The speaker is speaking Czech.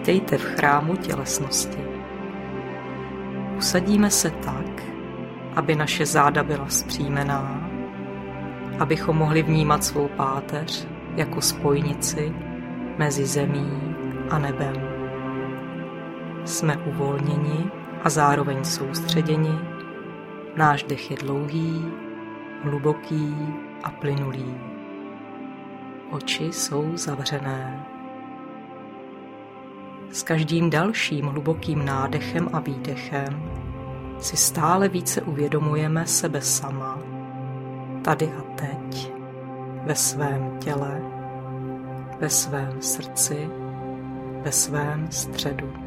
Vítejte v chrámu tělesnosti. Usadíme se tak, aby naše záda byla zpříjmená, abychom mohli vnímat svou páteř jako spojnici mezi zemí a nebem. Jsme uvolněni a zároveň soustředěni. Náš dech je dlouhý, hluboký a plynulý. Oči jsou zavřené. S každým dalším hlubokým nádechem a výdechem si stále více uvědomujeme sebe sama, tady a teď, ve svém těle, ve svém srdci, ve svém středu.